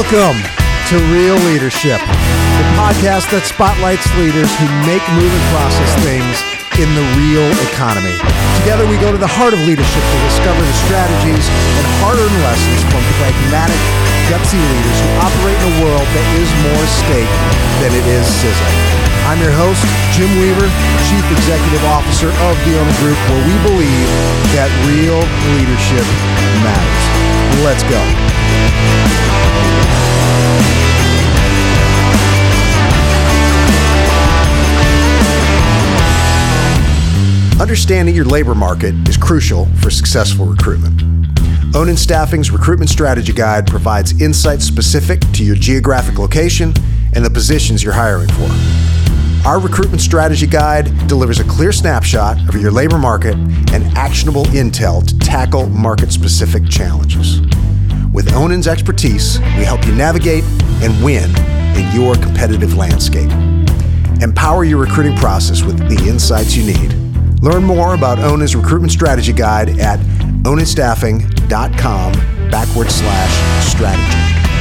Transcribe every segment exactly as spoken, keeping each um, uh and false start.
Welcome to Real Leadership, the podcast that spotlights leaders who make, move, and process things in the real economy. Together we go to the heart of leadership to discover the strategies and hard-earned lessons from pragmatic, gutsy leaders who operate in a world that is more steak than it is sizzle. I'm your host, Jim Weaver, Chief Executive Officer of the Ona Group, where we believe that real leadership matters. Let's go. Understanding your labor market is crucial for successful recruitment. Onan Staffing's Recruitment Strategy Guide provides insights specific to your geographic location and the positions you're hiring for. Our Recruitment Strategy Guide delivers a clear snapshot of your labor market and actionable intel to tackle market-specific challenges. With Onan's expertise, we help you navigate and win in your competitive landscape. Empower your recruiting process with the insights you need. Learn more about Onan's Recruitment Strategy Guide at onanstaffing.com backward slash strategy.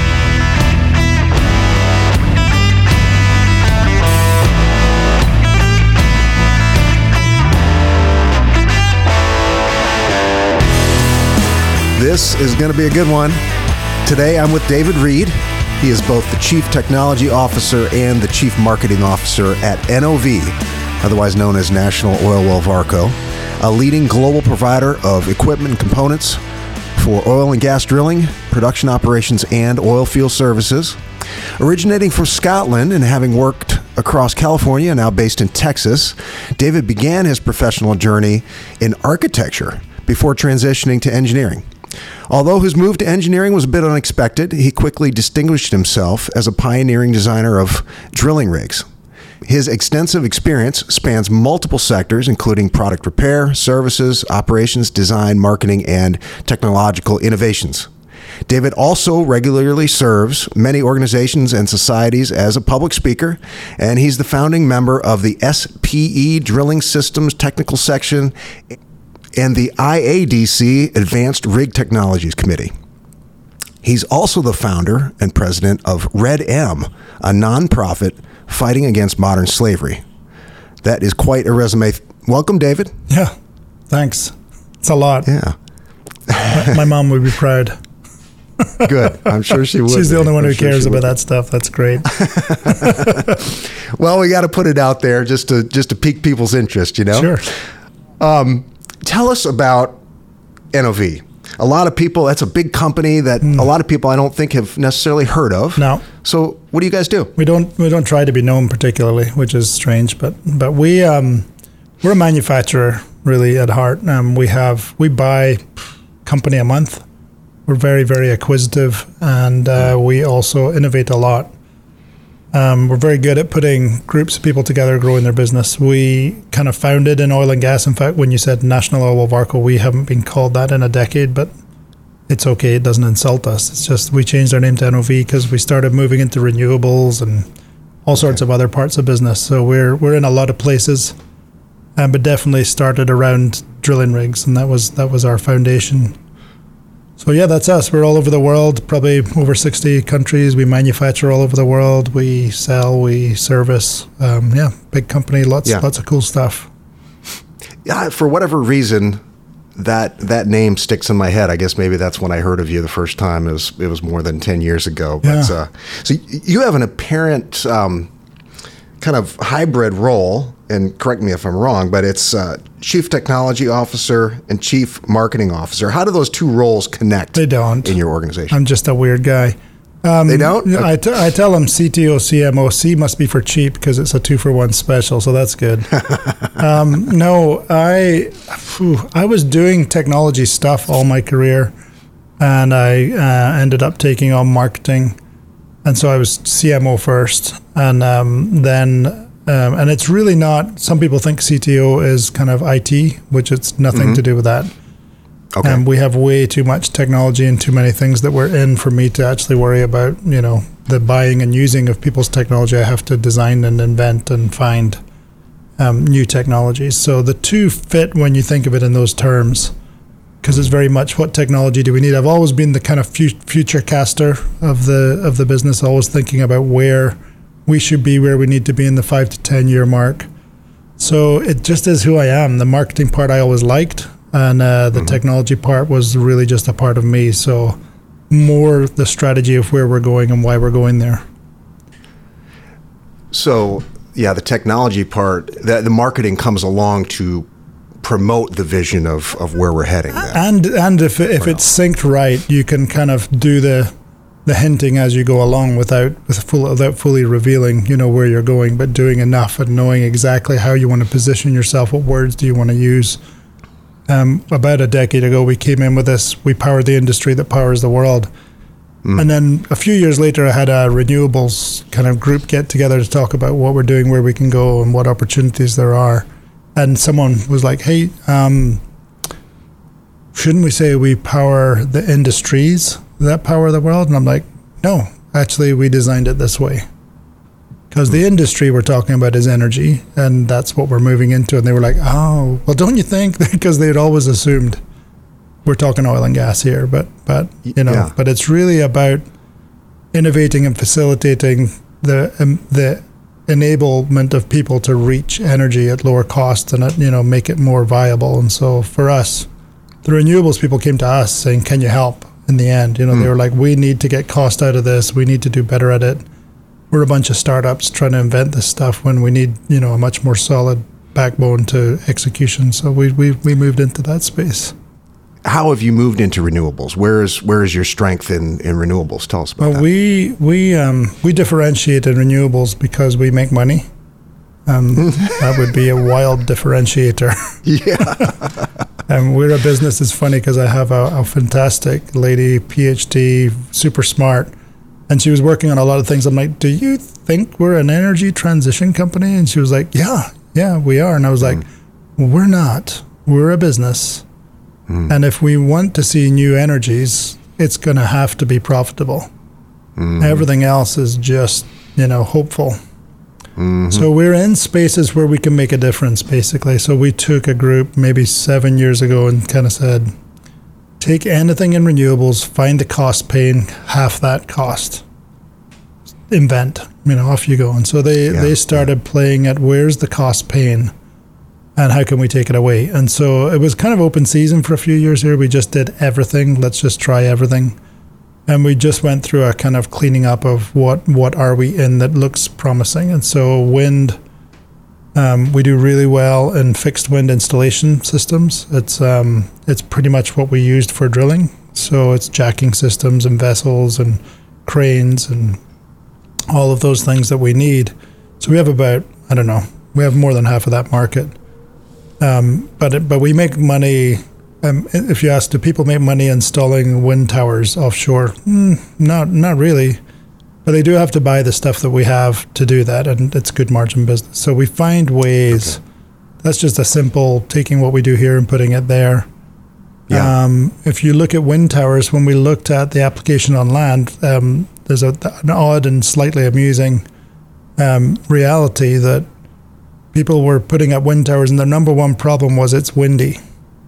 This is going to be a good one. Today I'm with David Reed. He is both the Chief Technology Officer and the Chief Marketing Officer at N O V, otherwise known as National Oilwell Varco, a leading global provider of equipment and components for oil and gas drilling, production operations, and oil field services. Originating from Scotland and having worked across California, now based in Texas, David began his professional journey in architecture before transitioning to engineering. Although his move to engineering was a bit unexpected, he quickly distinguished himself as a pioneering designer of drilling rigs. His extensive experience spans multiple sectors, including product repair, services, operations, design, marketing, and technological innovations. David also regularly serves many organizations and societies as a public speaker, and he's the founding member of the S P E Drilling Systems Technical Section and the I A D C Advanced Rig Technologies Committee. He's also the founder and president of Red M, a nonprofit fighting against modern slavery. That is quite a resume. Welcome, David. Yeah, thanks. It's a lot. Yeah. my, my mom would be proud. Good. I'm sure she would. She's the be. only one I'm who sure cares about that stuff. That's great. Well, we got to put it out there just to just to pique people's interest, you know? Sure. Um, tell us about N O V. A lot of people, that's a big company that mm. a lot of people I don't think have necessarily heard of. No. So what do you guys do? We don't we don't try to be known particularly, which is strange, but but we um we're a manufacturer really at heart. Um we have we buy a company a month. We're very, very acquisitive, and uh, we also innovate a lot. Um, we're very good at putting groups of people together, growing their business. We kind of founded in oil and gas. In fact, when you said National Oilwell Varco, we haven't been called that in a decade, but it's okay. It doesn't insult us. It's just we changed our name to N O V because we started moving into renewables and all sorts okay. of other parts of business. So we're we're in a lot of places, um, but definitely started around drilling rigs, and that was that was our foundation. So yeah, that's us. We're all over the world, probably over sixty countries. We manufacture all over the world. We sell, we service. Um, yeah, big company, lots yeah. lots of cool stuff. Yeah, for whatever reason, that that name sticks in my head. I guess maybe that's when I heard of you the first time. It was it was more than ten years ago. But, yeah. uh, so you have an apparent um, kind of hybrid role, and correct me if I'm wrong, but it's uh, Chief Technology Officer and Chief Marketing Officer. How do those two roles connect? They don't. In your organization? I'm just a weird guy. Um, they don't? I, t- I tell them C T O, C M O. C must be for cheap because it's a two-for-one special, so that's good. um, no, I whew, I was doing technology stuff all my career, and I uh, ended up taking on marketing. And so I was C M O first, and um, then... Um, and it's really not, some people think C T O is kind of I T, which it's nothing mm-hmm. to do with that. Okay. Um, we have way too much technology and too many things that we're in for me to actually worry about, you know, the buying and using of people's technology. I have to design and invent and find um, new technologies. So the two fit when you think of it in those terms. because it's very much what technology do we need. I've always been the kind of fu- future caster of the of the business, always thinking about where we should be, where we need to be in the five to ten year mark. So it just is who I am. The marketing part I always liked, and uh, the mm-hmm. technology part was really just a part of me. So more the strategy of where we're going and why we're going there. So yeah, the technology part, the, the marketing comes along to promote the vision of, of where we're heading. Then. And and if if it's synced right, you can kind of do the the hinting as you go along without with full, without fully revealing, you know, where you're going, but doing enough and knowing exactly how you want to position yourself. What words do you want to use? Um, about a decade ago, we came in with this. We power the industry that powers the world. Mm. And then a few years later, I had a renewables kind of group get together to talk about what we're doing, where we can go, and what opportunities there are. And someone was like, hey, um, shouldn't we say we power the industries that power the world? And I'm like, no, actually, we designed it this way. Because the industry we're talking about is energy, and that's what we're moving into. And they were like, oh, well, don't you think? Because they'd always assumed we're talking oil and gas here. But, but you know, yeah. but it's really about innovating and facilitating the um, the enablement of people to reach energy at lower cost and, you know, make it more viable. And so for us, the renewables people came to us saying, can you help? In the end, you know, mm. they were like, we need to get cost out of this. We need to do better at it. We're a bunch of startups trying to invent this stuff when we need, you know, a much more solid backbone to execution. So we we we moved into that space. How have you moved into renewables? Where is where is your strength in, in renewables? Tell us about well, that. we we um we differentiate in renewables because we make money. Um, that would be a wild differentiator. Yeah. And we're a business. It's funny because I have a, a fantastic lady, PhD, super smart, and she was working on a lot of things. I'm like, do you think we're an energy transition company? And she was like, yeah, yeah, we are. And I was mm. like, we're not. We're a business. Mm. And if we want to see new energies, it's going to have to be profitable. Mm. Everything else is just, you know, hopeful. Mm-hmm. So we're in spaces where we can make a difference, basically. So we took a group maybe seven years ago and kind of said, take anything in renewables, find the cost pain, half that cost. Invent, you know, off you go. And so they, yeah, they started yeah. playing at where's the cost pain and how can we take it away? And so it was kind of open season for a few years here. We just did everything. Let's just try everything. And we just went through a kind of cleaning up of what, what are we in that looks promising. And so wind, um, we do really well in fixed wind installation systems. It's um, it's pretty much what we used for drilling. So it's jacking systems and vessels and cranes and all of those things that we need. So we have about, I don't know, we have more than half of that market. Um, but it, but we make money. Um, if you ask, do people make money installing wind towers offshore? Mm, not not really. But they do have to buy the stuff that we have to do that, and it's good margin business. So we find ways. Okay. That's just a simple taking what we do here and putting it there. Yeah. Um, if you look at wind towers, when we looked at the application on land, um, there's a, an odd and slightly amusing um, reality that people were putting up wind towers, and their number one problem was it's windy.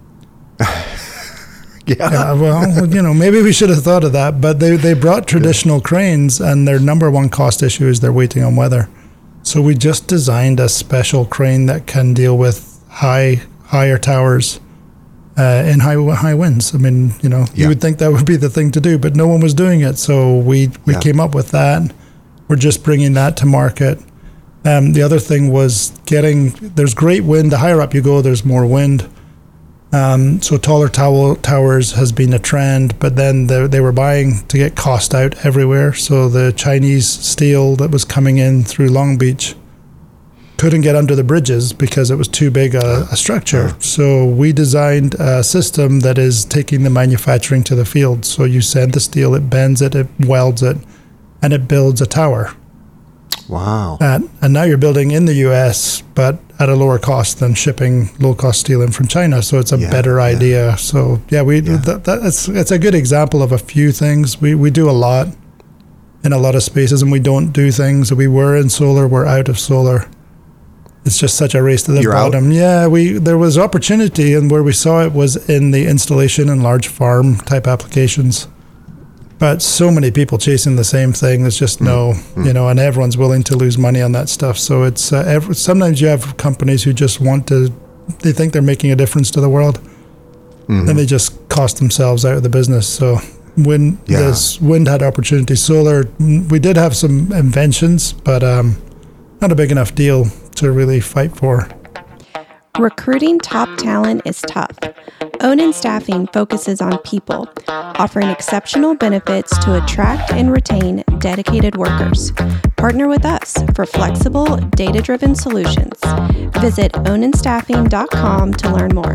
Yeah. yeah. Well, you know, maybe we should have thought of that, but they, they brought traditional cranes, and their number one cost issue is they're waiting on weather. So we just designed a special crane that can deal with high, higher towers uh, in high high winds. I mean, you know, yeah. you would think that would be the thing to do, but no one was doing it. So we, we yeah. came up with that. We're just bringing that to market. Um, the other thing was getting, there's great wind. The higher up you go, there's more wind. Um, so taller tow- towers has been a trend, but then the, they were buying to get cost out everywhere. So the Chinese steel that was coming in through Long Beach couldn't get under the bridges because it was too big a, a structure. So we designed a system that is taking the manufacturing to the field. So you send the steel, it bends it, it welds it, and it builds a tower. Wow. And, and now you're building in the U S, but at a lower cost than shipping low-cost steel in from China. So it's a yeah, better idea. Yeah. So yeah, we yeah. That, that's it's a good example of a few things. We we do a lot in a lot of spaces, and we don't do things. We were in solar, we're out of solar. it's just such a race to the You're bottom. Out? Yeah, we there was opportunity, and where we saw it was in the installation and large farm type applications. But so many people chasing the same thing. There's just no, mm-hmm. you know, and everyone's willing to lose money on that stuff. So it's uh, every, sometimes you have companies who just want to, they think they're making a difference to the world, mm-hmm. and they just cost themselves out of the business. So when yeah. this wind had opportunity, solar, we did have some inventions, but um, not a big enough deal to really fight for. Recruiting top talent is tough. Onan Staffing focuses on people, offering exceptional benefits to attract and retain dedicated workers. Partner with us for flexible, data-driven solutions. Visit onan staffing dot com to learn more.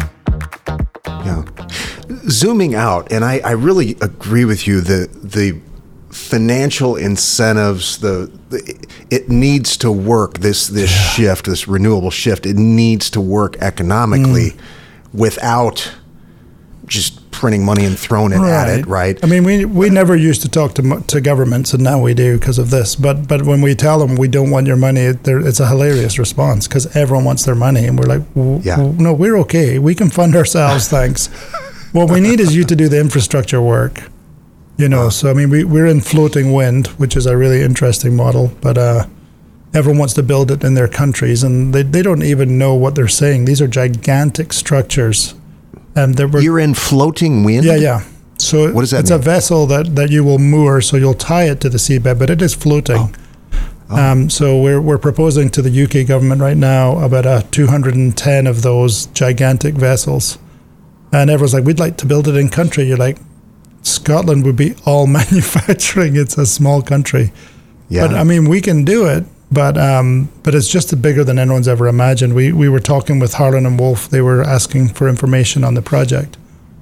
Yeah. Zooming out, and I, I really agree with you, the the financial incentives, the, the it needs to work, this this yeah. shift, this renewable shift, it needs to work economically mm. without just printing money and throwing it right. at it, right? I mean, we we never used to talk to to governments, and now we do because of this. But but when we tell them we don't want your money, it's a hilarious response because everyone wants their money, and we're like, yeah. no, we're okay. We can fund ourselves, thanks. What we need is you to do the infrastructure work. You know, so I mean, we, we're in floating wind, which is a really interesting model, but uh, everyone wants to build it in their countries, and they, they don't even know what they're saying. These are gigantic structures. And were, You're in floating wind? Yeah, yeah. So what does that it's mean? a vessel that, that you will moor, so you'll tie it to the seabed, but it is floating. Oh. Oh. Um, so we're we're proposing to the U K government right now about uh, two hundred ten of those gigantic vessels. And everyone's like, we'd like to build it in country. You're like, Scotland would be all manufacturing. It's a small country. Yeah. But I mean, we can do it, but um, but it's just bigger than anyone's ever imagined. We we were talking with Harlan and Wolff. They were asking for information on the project.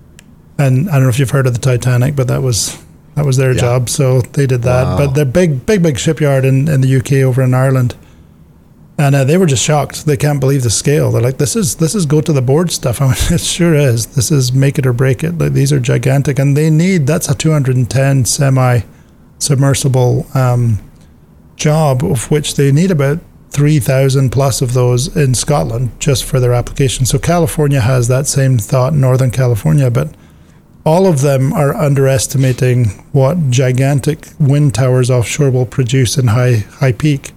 And I don't know if you've heard of the Titanic, but that was that was their yeah. job. So they did that. Wow. But they're big, big, big shipyard in, in the U K over in Ireland. And uh, they were just shocked. They can't believe the scale. They're like, this is this is go to the board stuff. I mean, it sure is. This is make it or break it. Like, these are gigantic. And they need, that's a two hundred ten semi-submersible um, job, of which they need about three thousand plus of those in Scotland just for their application. So California has that same thought, Northern California, but all of them are underestimating what gigantic wind towers offshore will produce in high high peak.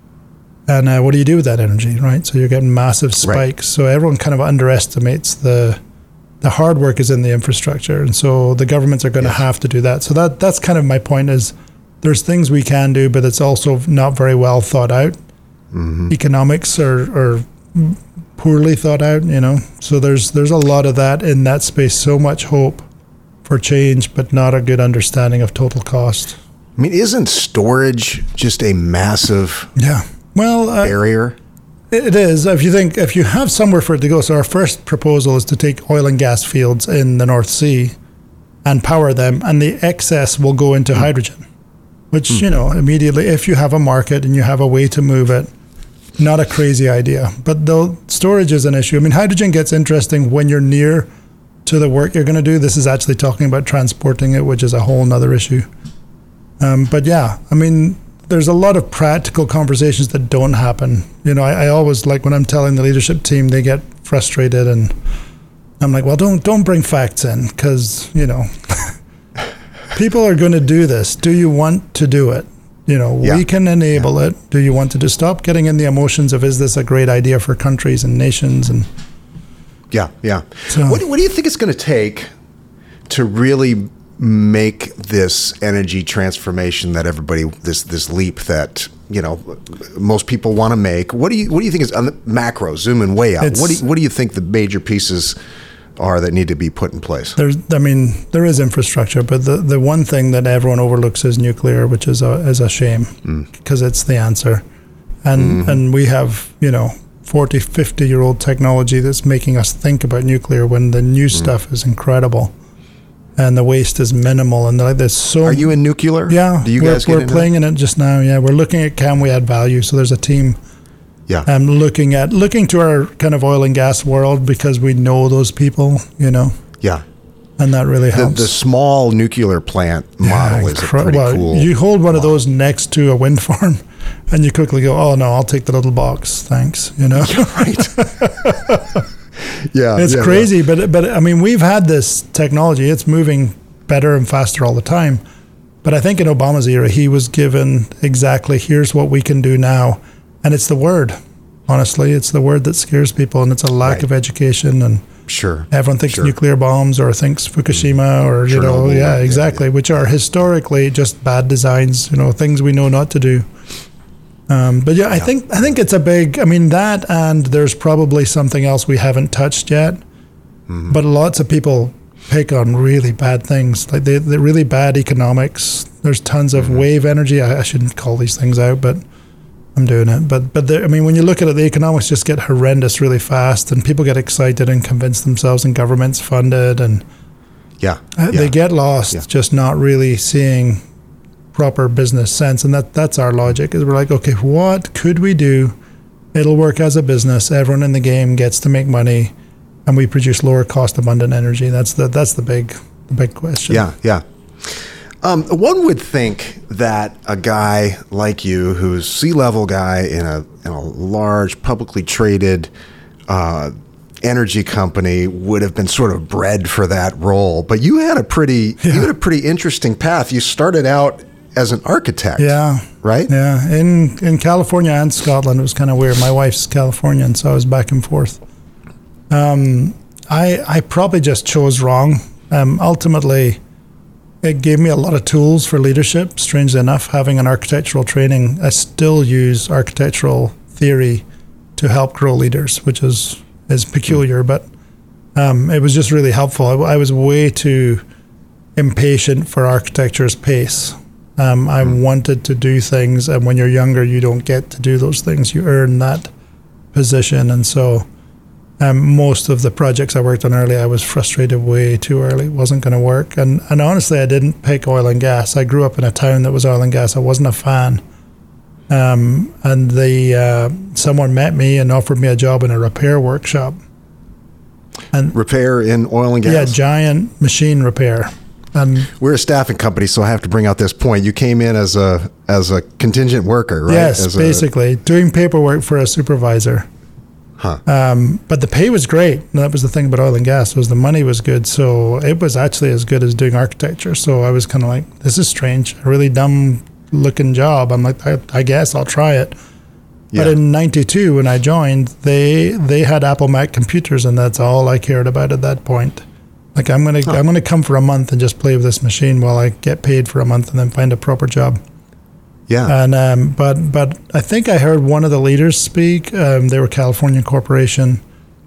And uh, what do you do with that energy, right? So you're getting massive spikes. Right. So everyone kind of underestimates the the hard work is in the infrastructure. And so the governments are going to yes. have to do that. So that that's kind of my point is there's things we can do, but it's also not very well thought out. Mm-hmm. Economics are, are poorly thought out, you know. So there's there's a lot of that in that space. So much hope for change, but not a good understanding of total cost. I mean, isn't storage just a massive... Yeah. Well, uh, barrier? It is. If you think, if you have somewhere for it to go, so our first proposal is to take oil and gas fields in the North Sea and power them, and the excess will go into mm. hydrogen, which, mm. you know, immediately, if you have a market and you have a way to move it, not a crazy idea. But though storage is an issue. I mean, hydrogen gets interesting when you're near to the work you're going to do. This is actually talking about transporting it, which is a whole nother issue. Um, but yeah, I mean, there's a lot of practical conversations that don't happen. You know, I, I always like when I'm telling the leadership team, they get frustrated, and I'm like, well, don't don't bring facts in because, you know, people are going to do this. Do you want to do it? You know, yeah. we can enable yeah. it. Do you want to just stop getting in the emotions of, is this a great idea for countries and nations? And yeah, yeah. So, what, what do you think it's going to take to really make this energy transformation that everybody, this this leap that, you know, most people want to make? What do you what do you think is on the macro, zooming way out? What do you, what do you think the major pieces are that need to be put in place? There's, I mean, there is infrastructure, but the, the one thing that everyone overlooks is nuclear, which is a is a shame because mm. it's the answer, and mm-hmm. and we have, you know, forty, fifty year old technology that's making us think about nuclear when the new mm. stuff is incredible. And the waste is minimal, and there's so. Are you in nuclear? Yeah, do you we're, guys get we're into playing that? in it just now. Yeah, we're looking at can we add value. So there's a team. Yeah. Um, looking at looking to our kind of oil and gas world because we know those people, you know. Yeah. And that really helps. The, the small nuclear plant model yeah, is incre- a pretty well, cool. You hold one model. of those next to a wind farm, and you quickly go, oh no, I'll take the little box, thanks. You know, right? yeah, it's yeah, crazy, yeah. but but I mean, we've had this technology; it's moving better and faster all the time. But I think in Obama's era, he was given exactly, here's what we can do now, and it's the word. Honestly, it's the word that scares people, and it's a lack right. of education. And sure, everyone thinks sure. nuclear bombs or thinks Fukushima or you know, Chernobyl, yeah, exactly, yeah, yeah. which are historically just bad designs. You know, things we know not to do. Um, but yeah, I yeah. think I think it's a big. I mean that, and there's probably something else we haven't touched yet. Mm-hmm. But lots of people pick on really bad things, like the the really bad economics. There's tons of mm-hmm. wave energy. I, I shouldn't call these things out, but I'm doing it. But but I mean, when you look at it, the economics just get horrendous really fast, and people get excited and convince themselves, and governments fund it, and yeah, uh, yeah. they get lost, yeah. just not really seeing proper business sense. And that that's our logic. Is we're like, okay, what could we do? It'll work as a business. Everyone in the game gets to make money, and we produce lower cost abundant energy. That's the that's the big the big question. Yeah, yeah. Um, one would think that a guy like you, who's C-level guy in a in a large publicly traded uh, energy company, would have been sort of bred for that role. But you had a pretty yeah. you had a pretty interesting path. You started out as an architect. Yeah. Right? Yeah. In in California and Scotland, it was kind of weird. My wife's Californian, so I was back and forth. Um, I I probably just chose wrong. Um, ultimately, it gave me a lot of tools for leadership. Strangely enough, having an architectural training, I still use architectural theory to help grow leaders, which is is peculiar, but um, it was just really helpful. I, I was way too impatient for architecture's pace. Um, I mm. wanted to do things, and when you're younger, you don't get to do those things. You earn that position, and so um, most of the projects I worked on early, I was frustrated way too early. It wasn't going to work, and and honestly, I didn't pick oil and gas. I grew up in a town that was oil and gas. I wasn't a fan, um, and the uh, someone met me and offered me a job in a repair workshop. And repair in oil and gas? Yeah, giant machine repair. And we're a staffing company, so I have to bring out this point. You came in as a as a contingent worker, right? Yes, as basically a, doing paperwork for a supervisor. Huh. Um, but the pay was great. And that was the thing about oil and gas, was the money was good. So it was actually as good as doing architecture. So I was kind of like, this is strange, a really dumb looking job. I'm like, I, I guess I'll try it. Yeah. But in ninety-two, when I joined, they they had Apple Mac computers, and that's all I cared about at that point. Like, I'm gonna huh. I'm gonna come for a month and just play with this machine while I get paid for a month, and then find a proper job. Yeah. And um, but but I think I heard one of the leaders speak. Um, they were California corporation,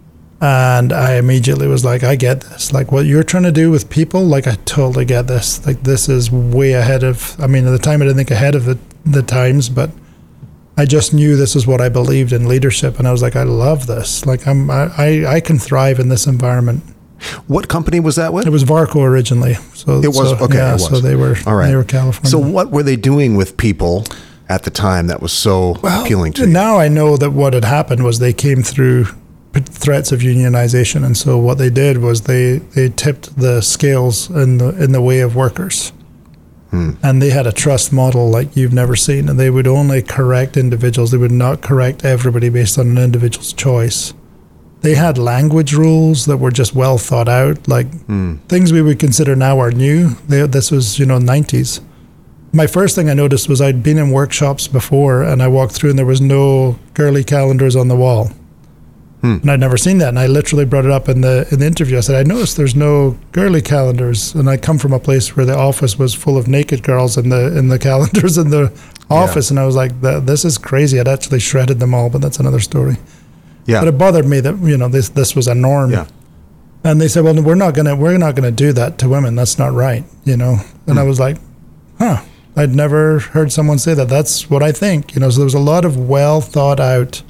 and I immediately was like, I get this. Like, what you're trying to do with people, like, I totally get this. Like, this is way ahead of. I mean, at the time, I didn't think ahead of the the times, but I just knew this is what I believed in leadership, and I was like, I love this. Like, I'm I I, I can thrive in this environment. What company was that with? It was Varco originally. So it was so, okay. Yeah, it was. so they were all right. They were California. So what were they doing with people at the time that was so well, appealing to you? Now I know that what had happened was they came through threats of unionization, and so what they did was they, they tipped the scales in the in the way of workers. Hmm. And they had a trust model like you've never seen, and they would only correct individuals. They would not correct everybody based on an individual's choice. They had language rules that were just well thought out, like mm. things we would consider now are new. They, this was, you know, nineties. My first thing I noticed was I'd been in workshops before, and I walked through and there was no girly calendars on the wall. Mm. And I'd never seen that. And I literally brought it up in the in the interview. I said, I noticed there's no girly calendars. And I come from a place where the office was full of naked girls in the in the calendars in the office. Yeah. And I was like, this is crazy. I'd actually shredded them all, but that's another story. Yeah. But it bothered me that, you know, this this was a norm. Yeah. And they said, well, we're not gonna we're not gonna do that to women. That's not right, you know. And mm. I was like, huh. I'd never heard someone say that. That's what I think, you know. So there was a lot of well thought out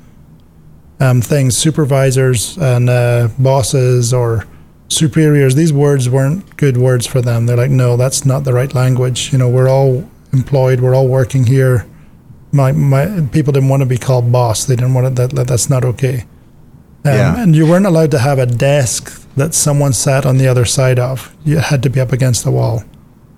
um, things. Supervisors and uh, bosses or superiors. These words weren't good words for them. They're like, no, that's not the right language. You know, we're all employed. We're all working here. My my people didn't want to be called boss. They didn't want it, that. That's not okay. Um, yeah. And you weren't allowed to have a desk that someone sat on the other side of. You had to be up against the wall.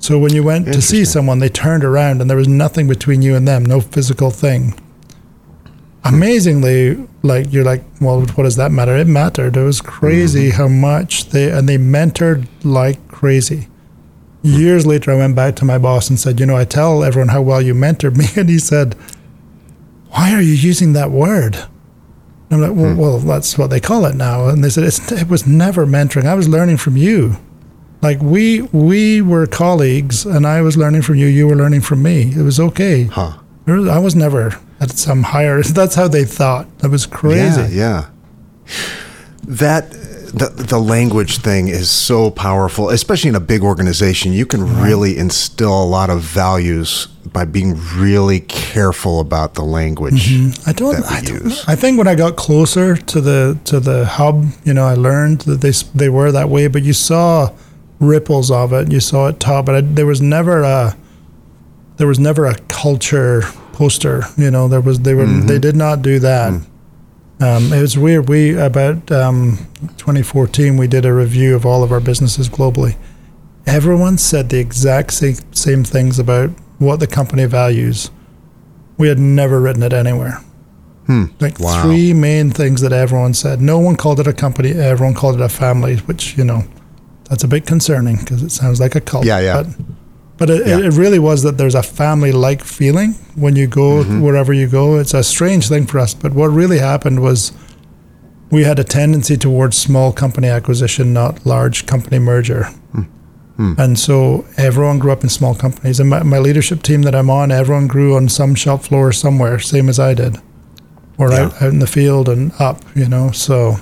So when you went to see someone, they turned around and there was nothing between you and them, no physical thing. Amazingly, like you're like, well, what does that matter? It mattered. It was crazy mm-hmm. how much they, and they mentored like crazy. Years later, I went back to my boss and said, you know, I tell everyone how well you mentored me. And he said, why are you using that word? And I'm like, well, hmm. well, that's what they call it now. And they said, it's, it was never mentoring. I was learning from you. Like we we were colleagues, and I was learning from you. You were learning from me. It was okay. Huh. I was never at some higher. That's how they thought. That was crazy. Yeah, yeah. That the the language thing is so powerful, especially in a big organization. You can right. really instill a lot of values by being really careful about the language. Mm-hmm. I don't. That we I don't. Use. I think when I got closer to the to the hub, you know, I learned that they they were that way. But you saw ripples of it. You saw it top, but I, there was never a there was never a culture poster. You know, there was they were mm-hmm. they did not do that. Mm. Um, it was weird. We about um, twenty fourteen we did a review of all of our businesses globally. Everyone said the exact same same things about what the company values. We had never written it anywhere. Hmm. Like wow. three main things that everyone said. No one called it a company. Everyone called it a family, which you know. That's a bit concerning because it sounds like a cult. Yeah, yeah. But, but it, yeah. it really was that there's a family-like feeling when you go mm-hmm. wherever you go. It's a strange thing for us. But what really happened was we had a tendency towards small company acquisition, not large company merger. Mm-hmm. And so everyone grew up in small companies. And my, my leadership team that I'm on, everyone grew on some shop floor somewhere, same as I did. Or yeah. out, out in the field and up, you know, so...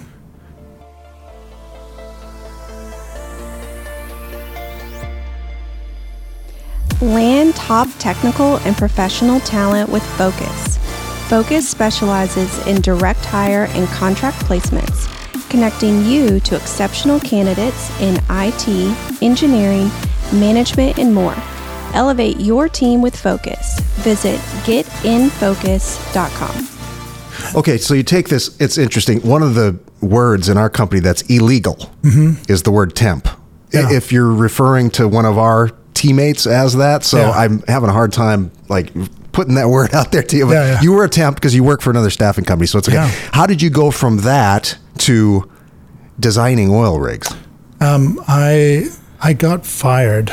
Land top technical and professional talent with Focus. Focus specializes in direct hire and contract placements, connecting you to exceptional candidates in I T, engineering, management, and more. Elevate your team with Focus. Visit get in focus dot com. Okay, so you take this, it's interesting. One of the words in our company that's illegal mm-hmm. is the word temp. Yeah. If you're referring to one of our teammates as that, so yeah. I'm having a hard time like putting that word out there to you. But yeah, yeah. you were a temp because you work for another staffing company, so it's okay. Yeah. How did you go from that to designing oil rigs? Um, I I got fired.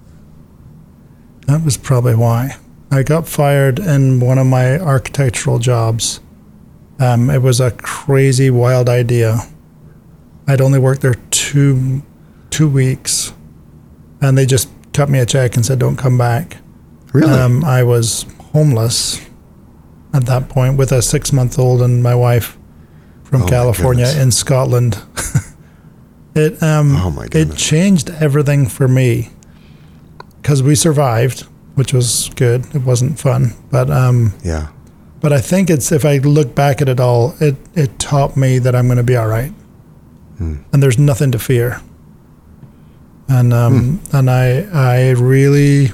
That was probably why. I got fired in one of my architectural jobs. Um, it was a crazy, wild idea. I'd only worked there two two weeks, and they just cut me a check and said, don't come back. Really? Um, I was homeless at that point with a six-month-old and my wife from oh California in Scotland. it um, oh my goodness. It changed everything for me because we survived, which was good. It wasn't fun, but um, yeah. But I think it's if I look back at it all, it it taught me that I'm going to be all right, hmm. and there's nothing to fear. And um, hmm. and I I really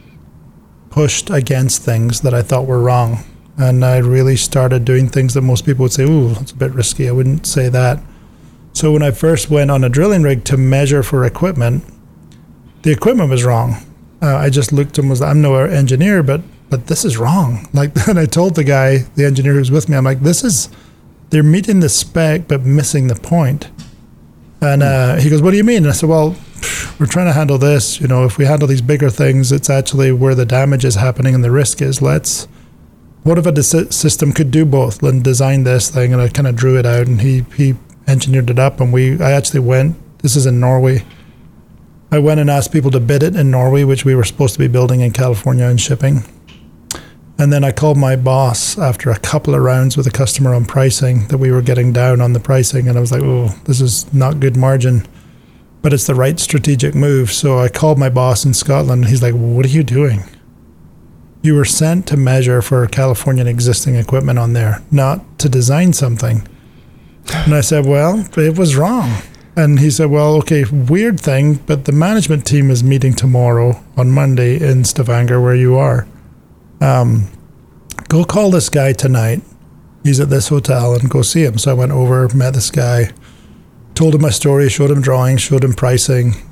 pushed against things that I thought were wrong, and I really started doing things that most people would say, "Ooh, that's a bit risky." I wouldn't say that. So when I first went on a drilling rig to measure for equipment, the equipment was wrong. Uh, I just looked and was, I'm no engineer, but but this is wrong. Like, and I told the guy, the engineer who was with me, I'm like, this is, they're meeting the spec but missing the point. And uh, he goes, what do you mean? And I said, well, we're trying to handle this. You know, if we handle these bigger things, it's actually where the damage is happening and the risk is. Let's, what if a dis- system could do both? And design this thing, and I kind of drew it out, and he he engineered it up, and we, I actually went, this is in Norway. I went and asked people to bid it in Norway, which we were supposed to be building in California and shipping. And then I called my boss after a couple of rounds with a customer on pricing that we were getting down on the pricing. And I was like, oh, this is not good margin, but it's the right strategic move. So I called my boss in Scotland. And he's like, what are you doing? You were sent to measure for Californian existing equipment on there, not to design something. And I said, well, it was wrong. And he said, well, okay, weird thing, but the management team is meeting tomorrow on Monday in Stavanger, where you are. Um, go call this guy tonight. He's at this hotel, and go see him. So I went over, met this guy, told him my story, showed him drawings, showed him pricing.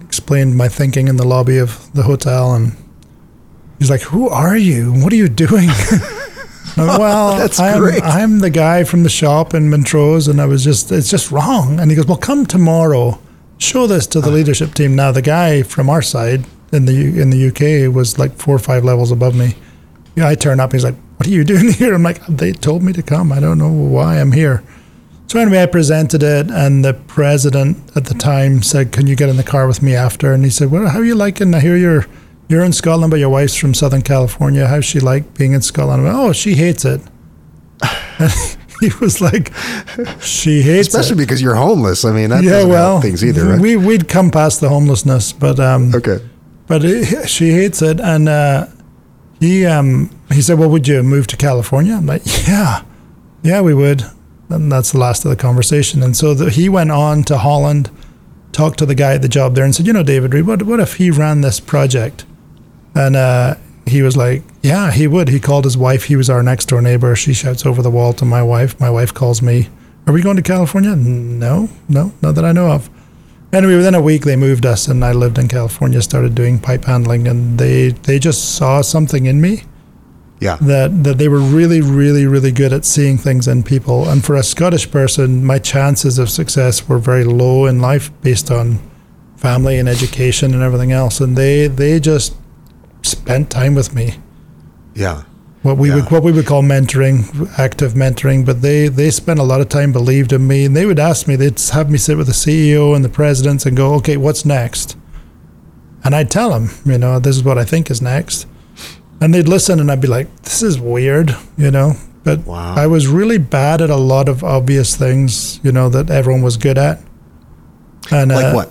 explained my thinking in the lobby of the hotel, and he's like, "Who are you? What are you doing?" I'm like, well, That's I'm, great. I'm the guy from the shop in Montrose, and I was just, it's just wrong. And he goes, well, come tomorrow, show this to the leadership team. Now, the guy from our side in the U- in the U K was like four or five levels above me. Yeah, I turn up, he's like, what are you doing here? I'm like, they told me to come. I don't know why I'm here. So anyway, I presented it, and the president at the time said, can you get in the car with me after? And he said, well, how are you liking? I hear you're You're in Scotland, but your wife's from Southern California. How's she like being in Scotland? I went, oh, she hates it. And he was like, she hates Especially it. because you're homeless. I mean, that Yeah, doesn't well, help things either, right? we, we'd come past the homelessness, but um, okay. but it, she hates it. And uh, he um, he said, well, would you move to California? I'm like, yeah, yeah, we would. And that's the last of the conversation. And so the, he went on to Holland, talked to the guy at the job there and said, you know, David Reed, what, what if he ran this project? And uh, he was like, yeah, he would. He called his wife. He was our next door neighbor. She shouts over the wall to my wife. My wife calls me, are we going to California? No, no, not that I know of. Anyway, within a week, they moved us, and I lived in California, started doing pipe handling, and they, they just saw something in me Yeah. that, that they were really, really, really good at seeing things in people. And for a Scottish person, my chances of success were very low in life based on family and education and everything else. And they, they just spent time with me. Yeah. What we Yeah. would what we would call mentoring, active mentoring, but they they spent a lot of time, believed in me, and they would ask me, they'd have me sit with the C E O and the presidents and go, okay, what's next? And I'd tell them, you know, this is what I think is next. And they'd listen, and I'd be like, this is weird, you know. But Wow. I was really bad at a lot of obvious things, you know, that everyone was good at. And Like uh, what?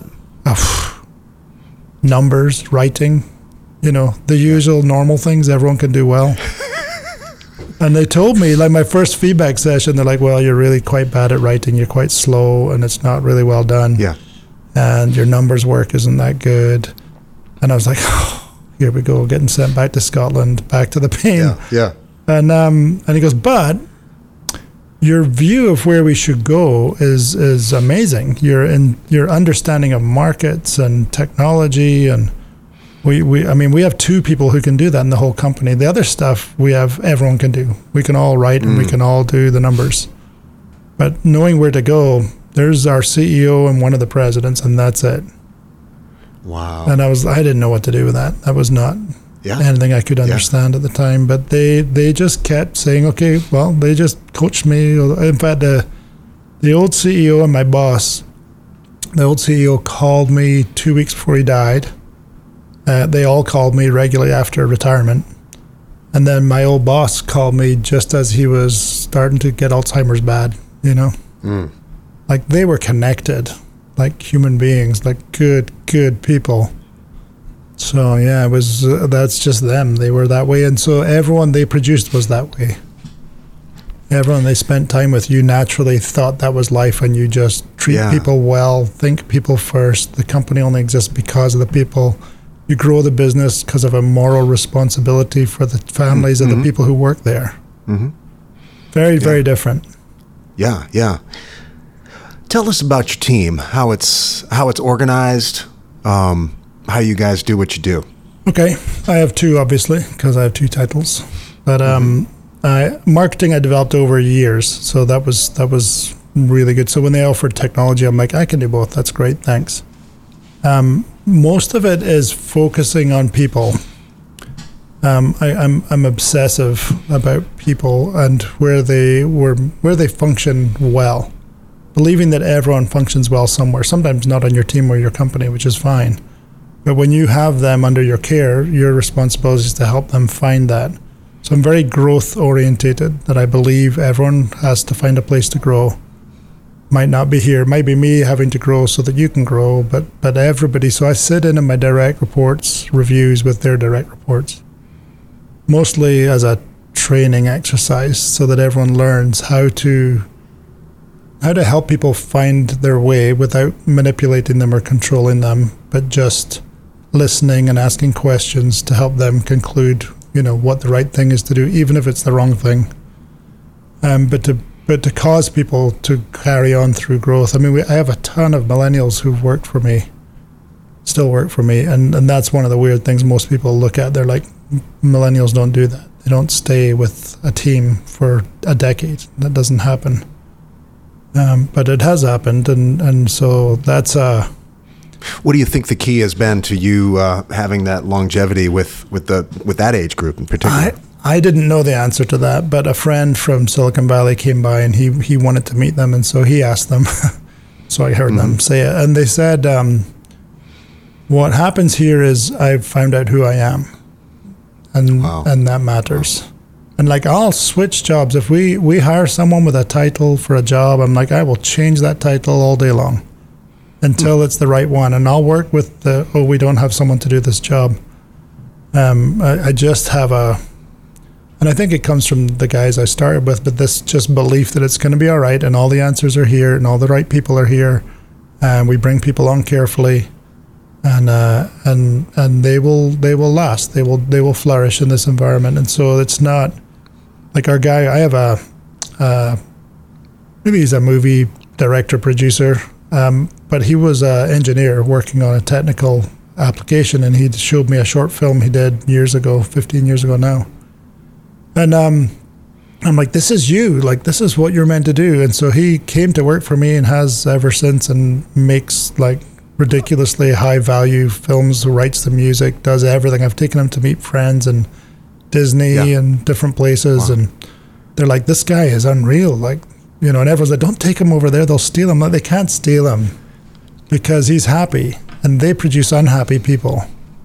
numbers, writing, you know, the usual normal things everyone can do well. And they told me, like my first feedback session, they're like, well, you're really quite bad at writing. You're quite slow, and it's not really well done. Yeah. And your numbers work isn't that good. And I was like, oh, here we go, getting sent back to Scotland, back to the pain. Yeah. Yeah. And um, and he goes, but your view of where we should go is is amazing. Your in your understanding of markets and technology, and we, we I mean we have two people who can do that in the whole company. The other stuff we have everyone can do. We can all write and Mm. we can all do the numbers. But knowing where to go, there's our C E O and one of the presidents, and that's it. Wow. And I was I didn't know what to do with that. That was not Yeah. anything I could understand at the time. But they, they just kept saying, okay, well, they just coached me. In fact, the the old C E O and my boss, the old C E O called me two weeks before he died. Uh, they all called me regularly after retirement. And then my old boss called me just as he was starting to get Alzheimer's bad, you know? Mm. Like they were connected, like human beings, like good, good people. So yeah, it was. Uh, that's just them. They were that way, and so everyone they produced was that way. Everyone they spent time with, you naturally thought that was life, and you just treat Yeah. people well, think people first. The company only exists because of the people. You grow the business because of a moral responsibility for the families Mm-hmm. of the people who work there. Mm-hmm. Very, very different. Yeah. Yeah. Tell us about your team. How it's how it's organized. Um, how you guys do what you do. Okay, I have two, obviously, because I have two titles. But um, I, marketing I developed over years, so that was that was really good. So when they offered technology, I'm like, I can do both. That's great, thanks. Um, most of it is focusing on people. Um, I, I'm I'm obsessive about people and where they were where they function well, believing that everyone functions well somewhere. Sometimes not on your team or your company, which is fine. But when you have them under your care, your responsibility is to help them find that. So I'm very growth orientated, that I believe everyone has to find a place to grow. Might not be here, might be me having to grow so that you can grow, but but everybody. So I sit in in my direct reports, reviews with their direct reports, mostly as a training exercise so that everyone learns how to how to help people find their way without manipulating them or controlling them, but just listening and asking questions to help them conclude, you know, what the right thing is to do, even if it's the wrong thing. Um, but to but to cause people to carry on through growth. I mean, we, I have a ton of millennials who've worked for me. still work for me. And, and that's one of the weird things most people look at. They're like, millennials don't do that. They don't stay with a team for a decade. That doesn't happen. Um, but it has happened. And, and so that's... Uh, what do you think the key has been to you uh, having that longevity with, with, the, with that age group in particular? I, I didn't know the answer to that, but a friend from Silicon Valley came by and he, he wanted to meet them. And so he asked them. So I heard mm-hmm. them say it. And they said, um, what happens here is I've found out who I am. And wow. and that matters. Wow. And like, I'll switch jobs. If we, we hire someone with a title for a job, I'm like, I will change that title all day long until mm. it's the right one. And I'll work with the, oh, we don't have someone to do this job. Um, I, I just have a, and I think it comes from the guys I started with, but this just belief that it's going to be all right and all the answers are here and all the right people are here. And we bring people on carefully. And uh, and and they will they will last. They will they will flourish in this environment. And so it's not like our guy. I have a uh, maybe he's a movie director producer, um, but he was an engineer working on a technical application, and he showed me a short film he did years ago, fifteen years ago now. And um, I'm like, this is you. Like, this is what you're meant to do. And so he came to work for me and has ever since, and makes like ridiculously high value films, writes the music, does everything. I've taken him to meet friends and Disney yeah. and different places. Wow. And they're like, this guy is unreal. Like, you know, and everyone's like, don't take him over there. They'll steal him. Like, they can't steal him because he's happy and they produce unhappy people.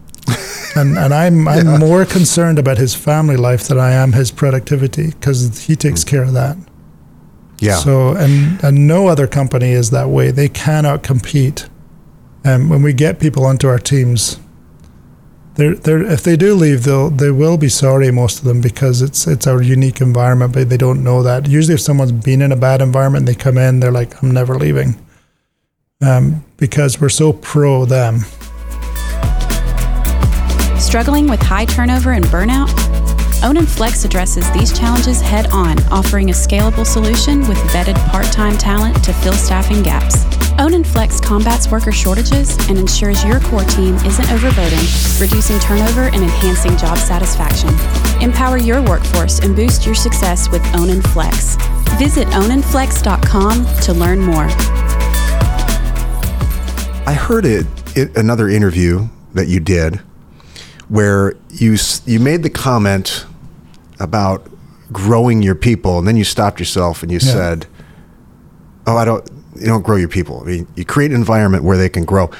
and and I'm, I'm yeah. more concerned about his family life than I am his productivity because he takes mm. care of that. Yeah. So, and, and no other company is that way. They cannot compete. And um, when we get people onto our teams, they're, they're, if they do leave, they'll they will be sorry, most of them, because it's it's our unique environment, but they don't know that. Usually if someone's been in a bad environment, they come in, they're like, I'm never leaving, um, because we're so pro them. Struggling with high turnover and burnout? Onan Flex addresses these challenges head on, offering a scalable solution with vetted part-time talent to fill staffing gaps. Onan Flex combats worker shortages and ensures your core team isn't overburdened, reducing turnover and enhancing job satisfaction. Empower your workforce and boost your success with Onan Flex. Visit onan flex dot com to learn more. I heard it in another interview that you did where you you made the comment about growing your people, and then you stopped yourself and you yeah. said, oh, I don't, you don't grow your people. I mean, you create an environment where they can grow.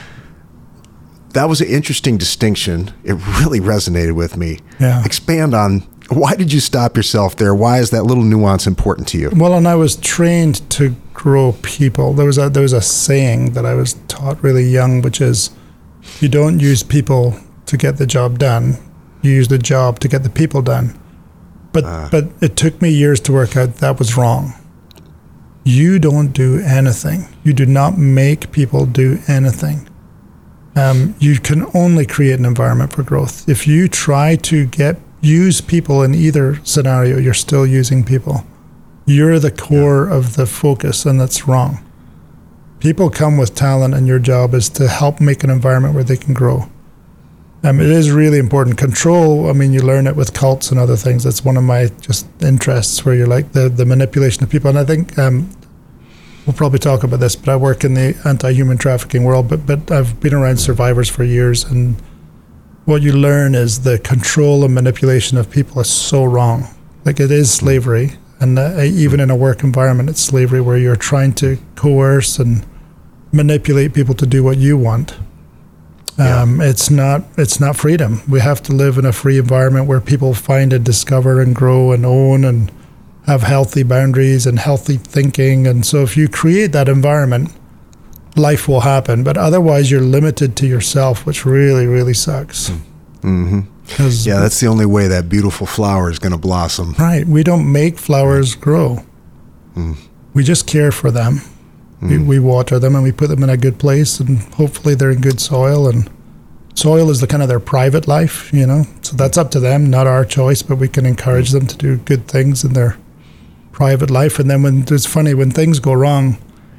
That was an interesting distinction. It really resonated with me. Yeah. Expand on, why did you stop yourself there? Why is that little nuance important to you? Well, and I was trained to grow people. There was a, there was a saying that I was taught really young, which is, you don't use people to get the job done. You use the job to get the people done. But uh, but it took me years to work out that was wrong. You don't do anything. You do not make people do anything. Um, you can only create an environment for growth. If you try to get use people in either scenario, you're still using people. You're the core yeah. of the focus, and that's wrong. People come with talent, and your job is to help make an environment where they can grow. Um, it is really important. Control, I mean, you learn it with cults and other things. That's one of my just interests, where you're like the, the manipulation of people. And I think um, we'll probably talk about this, but I work in the anti-human trafficking world, but, but I've been around survivors for years. And what you learn is the control and manipulation of people is so wrong. Like, it is slavery. And uh, even in a work environment, it's slavery, where you're trying to coerce and manipulate people to do what you want. Um, yeah. It's not it's not freedom. We have to live in a free environment where people find and discover and grow and own and have healthy boundaries and healthy thinking. And so if you create that environment, life will happen. But otherwise, you're limited to yourself, which really, really sucks. Mm-hmm. Yeah, that's the only way that beautiful flower is going to blossom. Right. We don't make flowers grow. Mm. We just care for them. We, we water them and we put them in a good place, and hopefully they're in good soil. And soil is the kind of their private life, you know. So that's up to them, not our choice. But we can encourage them to do good things in their private life. And then when it's funny when things go wrong,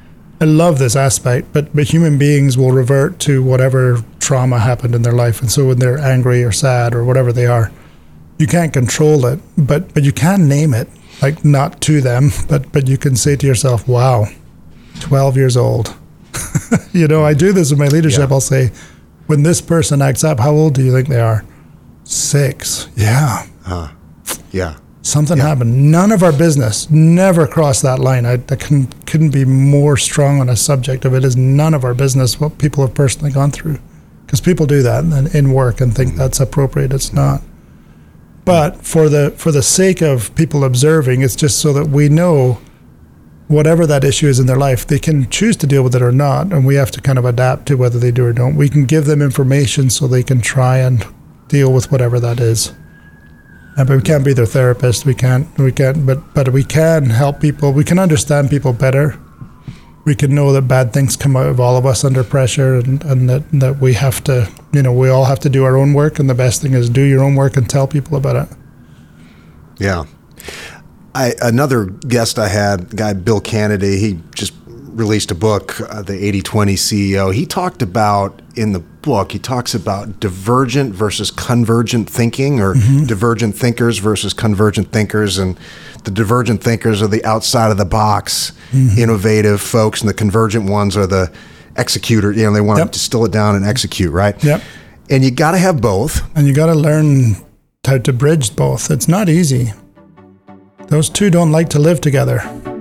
I love this aspect, but, but human beings will revert to whatever trauma happened in their life. And so when they're angry or sad or whatever they are, you can't control it, but, but you can name it, like not to them, but, but you can say to yourself, wow, twelve years old. You know, I do this in my leadership. Yeah. I'll say, when this person acts up, how old do you think they are? Six. Yeah. Uh, yeah. Something yeah. happened. None of our business. Never cross that line. I, I can, couldn't be more strong on a subject of it is none of our business what people have personally gone through. Because people do that in, in work and think mm-hmm. that's appropriate. It's not. But for the for the sake of people observing, it's just so that we know whatever that issue is in their life, they can choose to deal with it or not, and we have to kind of adapt to whether they do or don't. We can give them information so they can try and deal with whatever that is. Uh, but we can't be their therapist. We can't. We can't. But but we can help people. We can understand people better. We can know that bad things come out of all of us under pressure, and, and that, that we have to, you know, we all have to do our own work. And the best thing is do your own work and tell people about it. Yeah. I, another guest I had, guy Bill Kennedy, he just released a book, uh, The eighty twenty C E O. He talked about, in the book, he talks about divergent versus convergent thinking, or mm-hmm. divergent thinkers versus convergent thinkers. And the divergent thinkers are the outside of the box, mm-hmm. innovative folks, and the convergent ones are the executor. You know, they want yep. to distill it down and execute, right? Yep. And you got to have both. And you got to learn how to bridge both. It's not easy. Those two don't like to live together.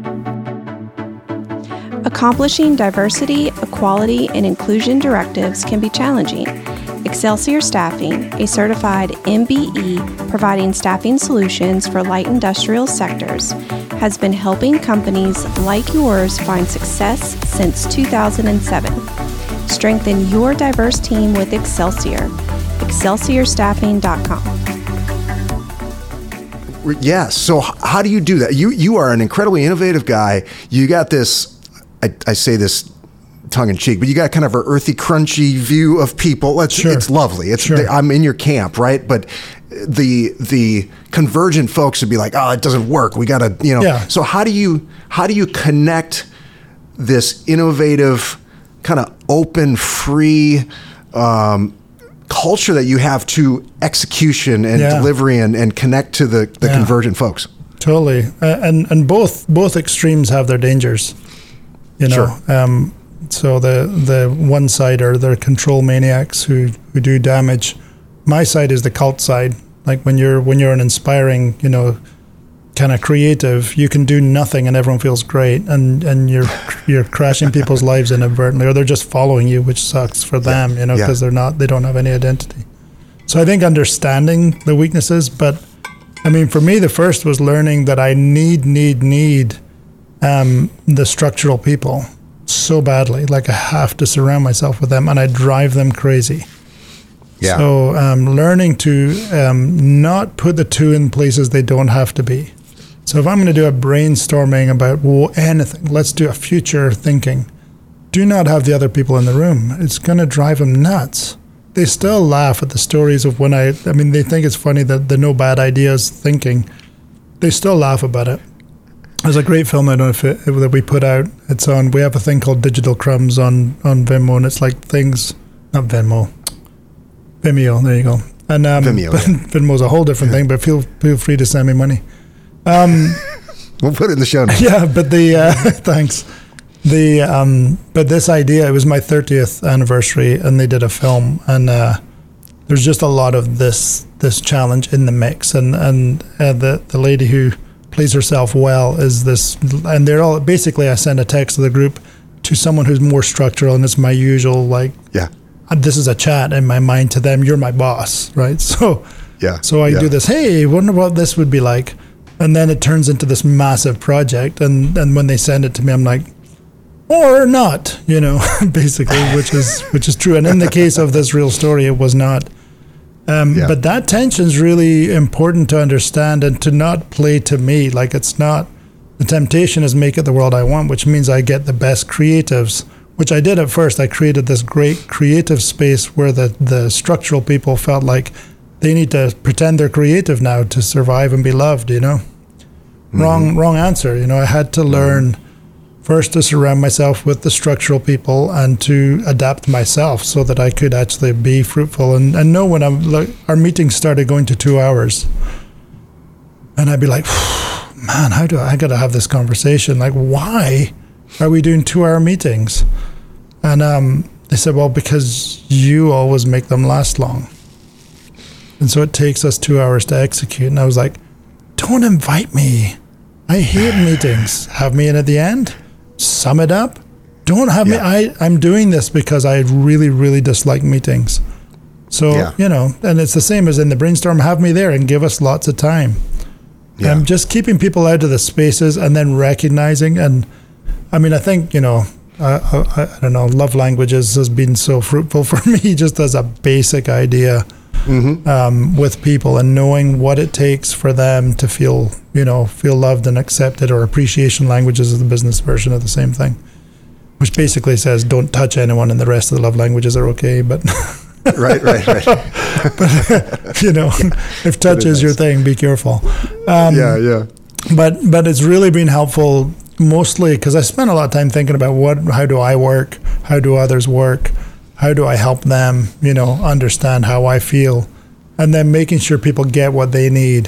Accomplishing diversity, equality, and inclusion directives can be challenging. Excelsior Staffing, a certified M B E providing staffing solutions for light industrial sectors, has been helping companies like yours find success since two thousand seven. Strengthen your diverse team with Excelsior. excelsior staffing dot com. Yes. So how do you do that? You you are an incredibly innovative guy. You got this, I, I say this tongue in cheek, but you got kind of an earthy, crunchy view of people. It's, sure. it's lovely. It's sure. I'm in your camp, right? But the the convergent folks would be like, oh, it doesn't work. We got to, you know. Yeah. So how do you how do you connect this innovative, kind of open, free um, culture that you have to execution and yeah. delivery and, and connect to the, the yeah. convergent folks? Totally. Uh, and and both both extremes have their dangers, you know. Sure. Um, so the the one side are the control maniacs who, who do damage. My side is the cult side. Like when you're when you're an inspiring, you know, kind of creative, you can do nothing and everyone feels great, and, and you're you're crashing people's lives inadvertently, or they're just following you, which sucks for them, you know, because yeah. they're not they don't have any identity. So I think understanding the weaknesses, but I mean, for me, the first was learning that I need need need um, the structural people so badly. Like I have to surround myself with them, and I drive them crazy. Yeah. So um, learning to um, not put the two in places they don't have to be. So if I'm going to do a brainstorming about well, anything, let's do a future thinking, do not have the other people in the room. It's going to drive them nuts. They still laugh at the stories of when I, I mean, they think it's funny that the no bad ideas thinking, they still laugh about it. There's a great film, I don't know if it, that we put out. It's on, we have a thing called Digital Crumbs on, on Vimeo, and it's like things, not Venmo, Vimeo, there you go. And um, Vimeo, yeah. Venmo's a whole different yeah. thing, but feel feel free to send me money. Um, we'll put it in the show notes. Yeah, but the uh, thanks. The um, but this idea, it was my thirtieth anniversary, and they did a film, and uh, there's just a lot of this this challenge in the mix, and and uh, the the lady who plays herself well is this, and they're all basically. I send a text to the group to someone who's more structural, and it's my usual like yeah. This is a chat in my mind to them. You're my boss, right? So yeah. So I yeah. do this. Hey, wonder what this would be like. And then it turns into this massive project, and, and when they send it to me, I'm like, or not, you know, basically, which is which is true. And in the case of this real story, it was not. Um, yeah. But that tension is really important to understand and to not play to me. Like it's not, the temptation is make it the world I want, which means I get the best creatives, which I did at first. I created this great creative space where the, the structural people felt like they need to pretend they're creative now to survive and be loved, you know. Mm-hmm. Wrong wrong answer. You know, I had to learn first to surround myself with the structural people and to adapt myself so that I could actually be fruitful and, and know when I'm like, our meetings started going to two hours. And I'd be like, man, how do I, I got to have this conversation? Like, why are we doing two hour meetings? And um, they said, well, because you always make them last long. And so it takes us two hours to execute. And I was like, don't invite me. I hate meetings. Have me in at the end. Sum it up. Don't have yeah. me. I, I'm doing this because I really, really dislike meetings. So, yeah. you know, and it's the same as in the brainstorm. Have me there and give us lots of time. Yeah. Um, just keeping people out of the spaces and then recognizing. And I mean, I think, you know, uh, I, I don't know, love languages has been so fruitful for me just as a basic idea. Mm-hmm. Um, with people and knowing what it takes for them to feel, you know, feel loved and accepted, or appreciation languages is the business version of the same thing, which basically says don't touch anyone and the rest of the love languages are okay. But right, right, right. But, you know, yeah. if touch is nice. Your thing, be careful. Um, yeah, yeah. But but it's really been helpful mostly because I spent a lot of time thinking about what, how do I work, how do others work. How do I help them, you know, understand how I feel, and then making sure people get what they need,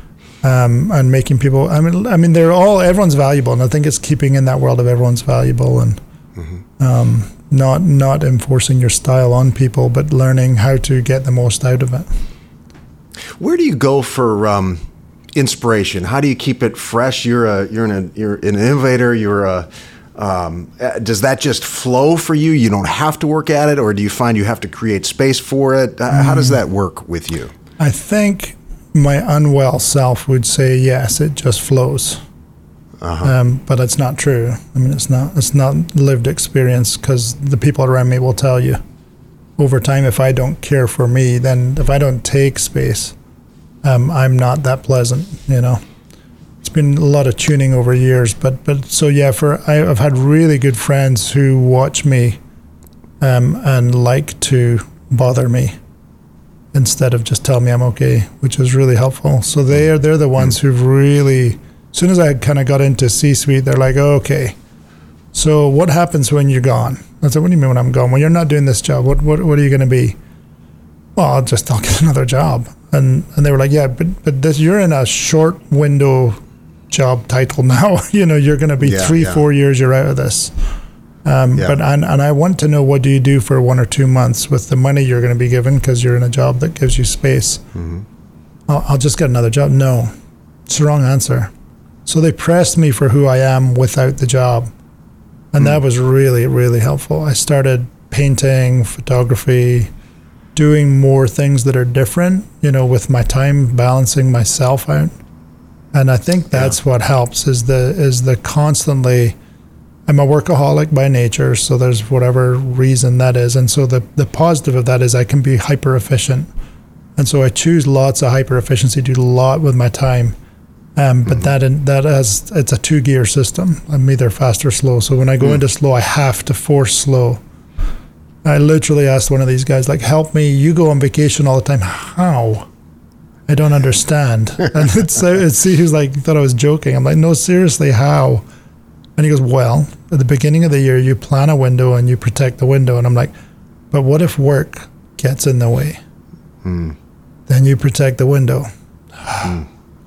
um, and making people. I mean, I mean, they're all everyone's valuable, and I think it's keeping in that world of everyone's valuable, and mm-hmm. um, not not enforcing your style on people, but learning how to get the most out of it. Where do you go for um, inspiration? How do you keep it fresh? You're a you're an you're an innovator. You're a Um, does that just flow for you? You don't have to work at it, or do you find you have to create space for it? Uh, how does that work with you? I think my unwell self would say yes, it just flows. Uh-huh. Um, but it's not true. I mean, it's not it's not lived experience, because the people around me will tell you over time, if I don't care for me, then if I don't take space, um, I'm not that pleasant, you know. It's been a lot of tuning over years, but but so yeah, for I, I've had really good friends who watch me um, and like to bother me instead of just tell me I'm okay, which was really helpful. So they are they're the ones mm. who've really, as soon as I kind of got into C-suite, they're like, oh, okay, so what happens when you're gone? I said, what do you mean when I'm gone? When you're not doing this job, what what what are you going to be? Well, I'll just I'll get another job. And and they were like, yeah, but but this, you're in a short window job title now. You know, you're going to be yeah, three, yeah. four years, you're out of this. Um, yeah. But and, and I want to know, what do you do for one or two months with the money you're going to be given, because you're in a job that gives you space? Mm-hmm. I'll, I'll just get another job. No, it's the wrong answer. So they pressed me for who I am without the job. And mm. that was really, really helpful. I started painting, photography, doing more things that are different, you know, with my time, balancing myself out. And I think that's yeah. what helps is the is the constantly, I'm a workaholic by nature, so there's whatever reason that is. And so the, the positive of that is I can be hyper efficient. And so I choose lots of hyper efficiency, do a lot with my time. Um, but mm-hmm. that in, that has, it's a two gear system. I'm either fast or slow. So when I go mm. into slow, I have to force slow. I literally asked one of these guys, like, help me, you go on vacation all the time. How? I don't understand. And it's, it's he was like, thought I was joking. I'm like, no, seriously, how? And he goes, well, at the beginning of the year, you plan a window and you protect the window. And I'm like, but what if work gets in the way? Hmm. Then you protect the window. Hmm.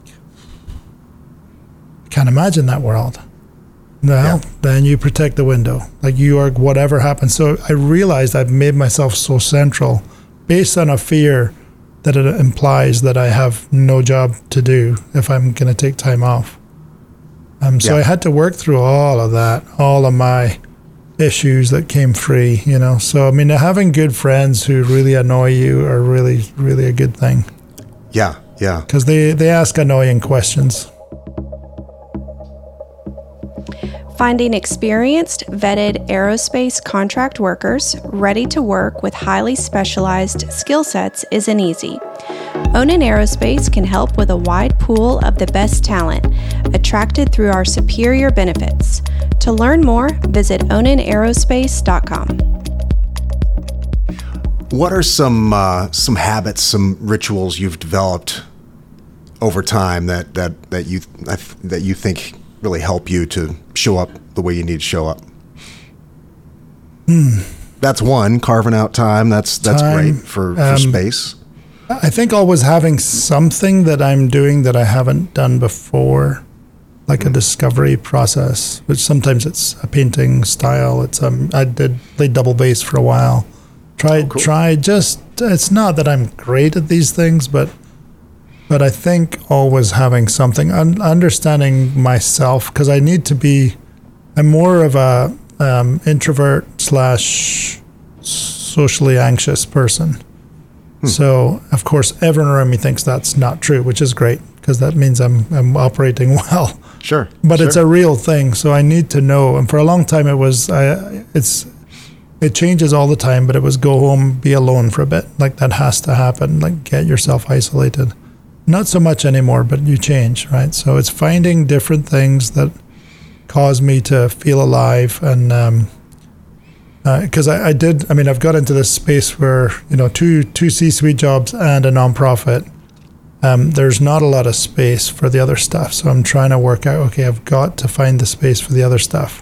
Can't imagine that world. Well, yeah. then you protect the window. Like you are, whatever happens. So I realized I've made myself so central based on a fear that it implies that I have no job to do if I'm going to take time off. Um, so yeah. I had to work through all of that, all of my issues that came free, you know. So, I mean, having good friends who really annoy you are really, really a good thing. Yeah, yeah. Because they, they ask annoying questions. Finding experienced, vetted aerospace contract workers ready to work with highly specialized skill sets isn't easy. Onan Aerospace can help with a wide pool of the best talent, attracted through our superior benefits. To learn more, visit onan aerospace dot com. What are some uh, some habits, some rituals you've developed over time that that that you that you think really help you to show up the way you need to show up? Hmm. That's one, carving out time. That's that's Time, great for, for um, space. I think always having something that I'm doing that I haven't done before, like a discovery process, which sometimes it's a painting style. It's um, I did play double bass for a while. Tried, Oh, cool. tried just, it's not that I'm great at these things, but but I think always having something, un- understanding myself, because I need to be, I'm more of a um, introvert slash socially anxious person. Hmm. So, of course, everyone around me thinks that's not true, which is great, because that means I'm I'm operating well. Sure. But sure. it's a real thing, so I need to know. And for a long time, it was, I, it's, it changes all the time, but it was go home, be alone for a bit. Like that has to happen. Like get yourself isolated. Not so much anymore, but you change, right? So it's finding different things that cause me to feel alive. And um, because uh, I, I did, I mean, I've got into this space where, you know, two two C-suite jobs and a nonprofit. Um, there's not a lot of space for the other stuff. So I'm trying to work out, okay, I've got to find the space for the other stuff.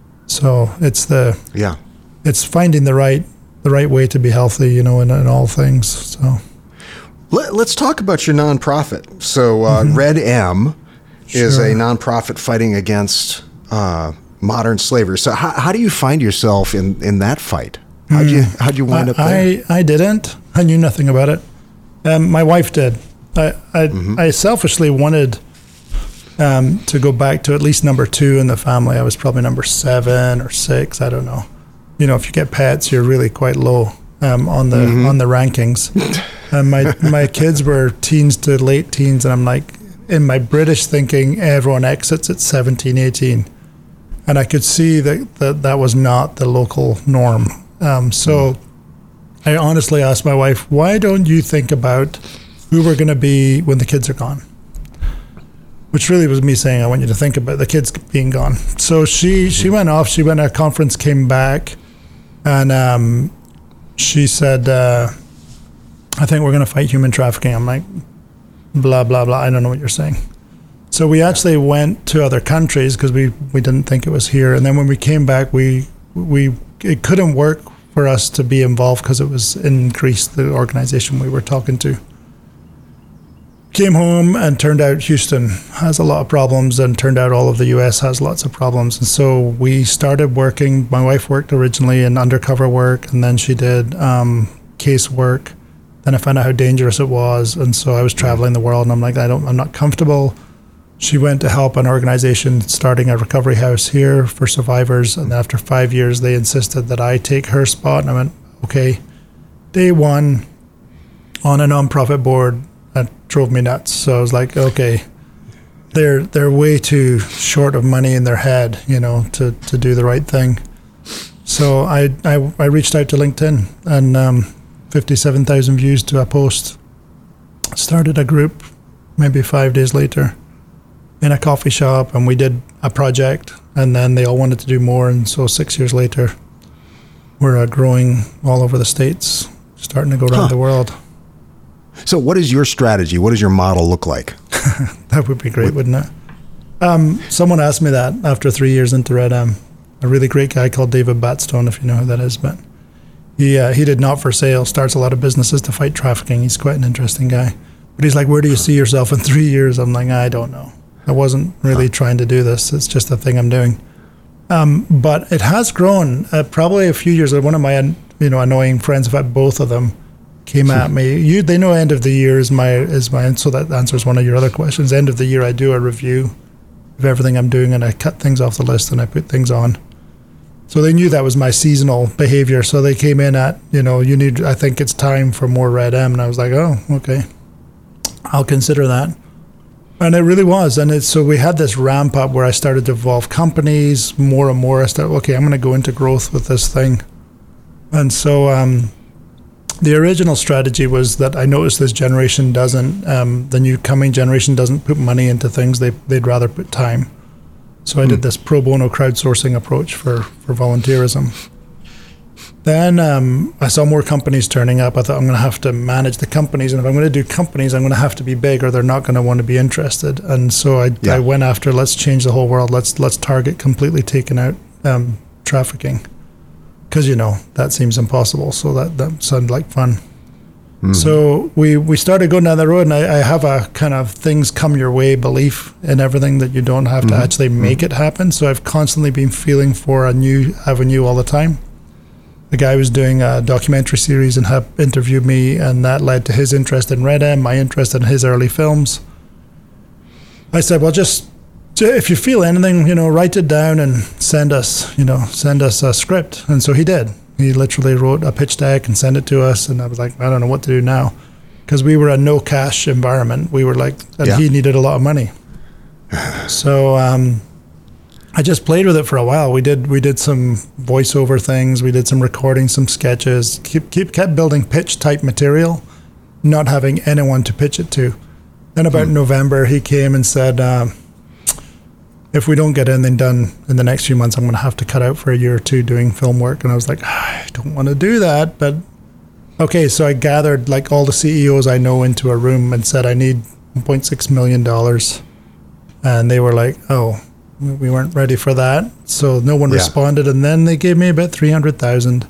So it's the, yeah, it's finding the right, the right way to be healthy, you know, in, in all things. So Let, let's talk about your nonprofit. So uh, mm-hmm. Red M is Sure. a nonprofit fighting against uh, modern slavery. So how, how do you find yourself in, in that fight? How'd you how'd you wind I, up there? I, I didn't. I knew nothing about it. Um, my wife did. I I, Mm-hmm. I selfishly wanted um, to go back to at least number two in the family. I was probably number seven or six. I don't know. You know, if you get pets, you're really quite low um, on the Mm-hmm. on the rankings. And my my kids were teens to late teens, and I'm like, in my British thinking, everyone exits at seventeen, eighteen. And I could see that that, that was not the local norm. Um, so mm. I honestly asked my wife, why don't you think about who we're going to be when the kids are gone? Which really was me saying, I want you to think about the kids being gone. So she, she went off, she went to a conference, came back, and um, she said, uh, I think we're going to fight human trafficking. I'm like, blah, blah, blah. I don't know what you're saying. So we actually went to other countries because we, we didn't think it was here. And then when we came back, we we it couldn't work for us to be involved because it was in Greece, the organization we were talking to. Came home and turned out Houston has a lot of problems, and turned out all of the U S has lots of problems. And so we started working. My wife worked originally in undercover work, and then she did um, case work. Then I found out how dangerous it was, and so I was traveling the world, and I'm like, I don't, I'm not comfortable. She went to help an organization starting a recovery house here for survivors, and after five years, they insisted that I take her spot, and I went, okay. Day one, on a nonprofit board, that drove me nuts. So I was like, okay, they're they're way too short of money in their head, you know, to, to do the right thing. So I I, I reached out to LinkedIn, and um, fifty-seven thousand views to a post. Started a group maybe five days later in a coffee shop, and we did a project, and then they all wanted to do more, and so six years later, we're uh, growing all over the States, starting to go around huh. the world. So what is your strategy? What does your model look like? That would be great, wouldn't it? Um, someone asked me that after three years into Red M. A really great guy called David Batstone, if you know who that is, but he uh, he did Not for Sale, starts a lot of businesses to fight trafficking. He's quite an interesting guy. But he's like, where do you see yourself in three years? I'm like, I don't know. I wasn't really huh. trying to do this. It's just a thing I'm doing. Um, but it has grown. Uh, probably a few years. One of my you know annoying friends, in fact, both of them, came at me. You, they know end of the year is my is my. So that answers one of your other questions. End of the year, I do a review of everything I'm doing, and I cut things off the list and I put things on. So they knew that was my seasonal behavior. So they came in at, you know, you need. I think it's time for more Red M, and I was like, oh, okay, I'll consider that. And it really was. And it's, so we had this ramp up where I started to evolve companies more and more. I started, okay, I'm going to go into growth with this thing. And so um, the original strategy was that I noticed this generation doesn't, um, the new coming generation doesn't put money into things. They, they'd rather put time. So I mm. did this pro bono crowdsourcing approach for, for volunteerism. then um, I saw more companies turning up. I thought I'm going to have to manage the companies, and if I'm going to do companies, I'm going to have to be big, or they're not going to want to be interested. And so I, yeah. I went after, let's change the whole world. Let's let's target completely taking out um, trafficking, because you know that seems impossible. So that that sounded like fun. Mm-hmm. So we we started going down the road, and I, I have a kind of things come your way belief in everything, that you don't have mm-hmm. to actually make mm-hmm. it happen. So I've constantly been feeling for a new avenue all the time. The guy was doing a documentary series and had interviewed me, and that led to his interest in Red M, my interest in his early films. I said, well, just if you feel anything, you know, write it down and send us, you know, send us a script. And so he did. He literally wrote a pitch deck and sent it to us. And I was like, I don't know what to do now, because we were a no cash environment. We were like, and yeah. he needed a lot of money. So, um, I just played with it for a while. We did we did some voiceover things. We did some recording, some sketches. Keep keep kept building pitch type material, not having anyone to pitch it to. Then about hmm. November, he came and said, uh, "If we don't get anything done in the next few months, I'm going to have to cut out for a year or two doing film work." And I was like, I don't want to do that, but okay. So I gathered like all the C E Os I know into a room and said, I need one point six million dollars, and they were like, oh. We weren't ready for that, so no one yeah. responded. And then they gave me about three hundred thousand,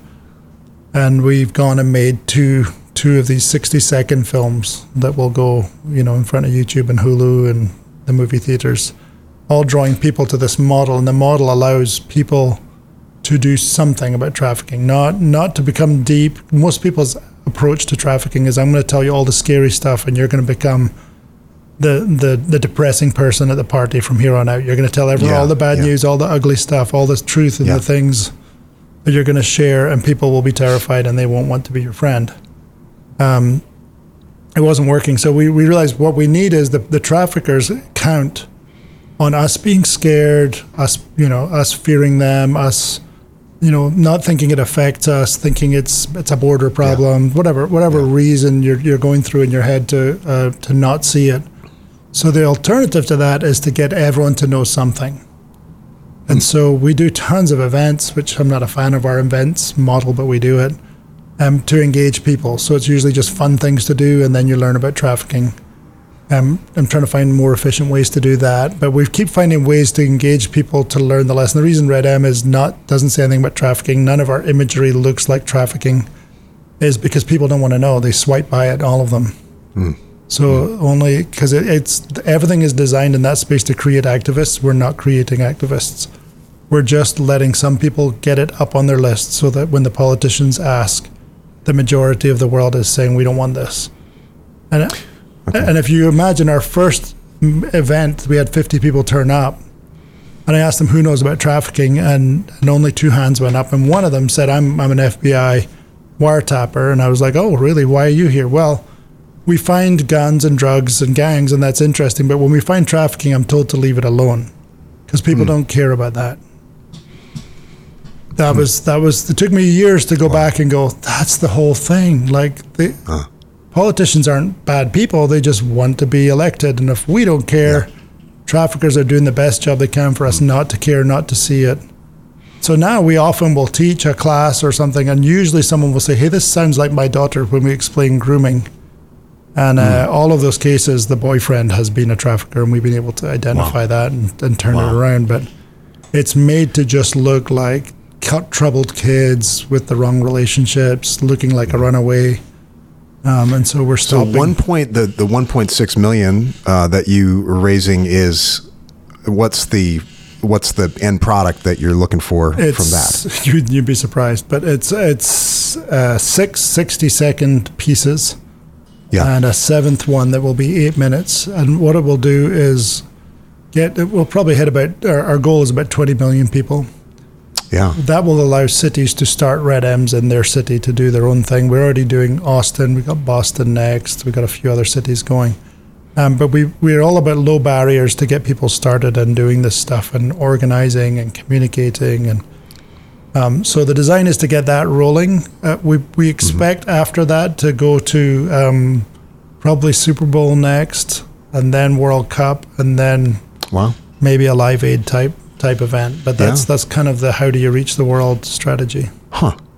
and we've gone and made two two of these sixty second films that will go, you know, in front of YouTube and Hulu and the movie theaters, all drawing people to this model. And the model allows people to do something about trafficking, not not to become deep. Most people's approach to trafficking is, I'm going to tell you all the scary stuff, and you're going to become the the the depressing person at the party from here on out. You're going to tell everyone yeah, all the bad yeah. news, all the ugly stuff, all the truth and yeah. the things that you're going to share, and people will be terrified and they won't want to be your friend. Um, it wasn't working. So we, we realized what we need is the, the traffickers count on us being scared, us, you know, us fearing them, us, you know, not thinking it affects us, thinking it's it's a border problem, yeah. whatever whatever yeah. reason you're you're going through in your head to uh, to not see it. So the alternative to that is to get everyone to know something. And mm. so we do tons of events, which I'm not a fan of our events model, but we do it, um, to engage people. So it's usually just fun things to do, and then you learn about trafficking. Um, I'm trying to find more efficient ways to do that, but we keep finding ways to engage people to learn the lesson. The reason Red M is not doesn't say anything about trafficking, none of our imagery looks like trafficking, is because people don't want to know. They swipe by it, all of them. Mm. So mm. only because it, it's everything is designed in that space to create activists. We're not creating activists. We're just letting some people get it up on their list, so that when the politicians ask, the majority of the world is saying we don't want this. And okay. and if you imagine our first event, we had fifty people turn up, and I asked them who knows about trafficking, and, and only two hands went up, and one of them said, I'm I'm an F B I wiretapper. And I was like, oh really, why are you here? Well, we find guns and drugs and gangs, and that's interesting, but when we find trafficking, I'm told to leave it alone, because people mm. don't care about that. That mm. was that was it took me years to go wow. back and go, that's the whole thing. Like the huh. politicians aren't bad people, they just want to be elected, and if we don't care, yeah. traffickers are doing the best job they can for us not to care, not to see it. So now we often will teach a class or something, and usually someone will say, hey, this sounds like my daughter, when we explain grooming. And uh, mm. all of those cases, the boyfriend has been a trafficker, and we've been able to identify wow. that and, and turn wow. it around. But it's made to just look like cut troubled kids with the wrong relationships, looking like a runaway. Um, and so we're stopping. So one point, the, the one point six million uh, that you are raising is, what's the what's the end product that you're looking for it's, from that? You'd, you'd be surprised, but it's it's uh, six sixty second pieces. Yeah. And a seventh one that will be eight minutes. And what it will do is get, it will probably hit about, our, our goal is about twenty million people. Yeah. That will allow cities to start Red M's in their city to do their own thing. We're already doing Austin. We've got Boston next. We've got a few other cities going. Um, but we, we're all about low barriers to get people started and doing this stuff and organizing and communicating. And Um, so the design is to get that rolling. Uh, we we expect mm-hmm. after that to go to um, probably Super Bowl next, and then World Cup, and then wow. maybe a Live Aid type type event. But that's yeah. that's kind of the how do you reach the world strategy. Huh.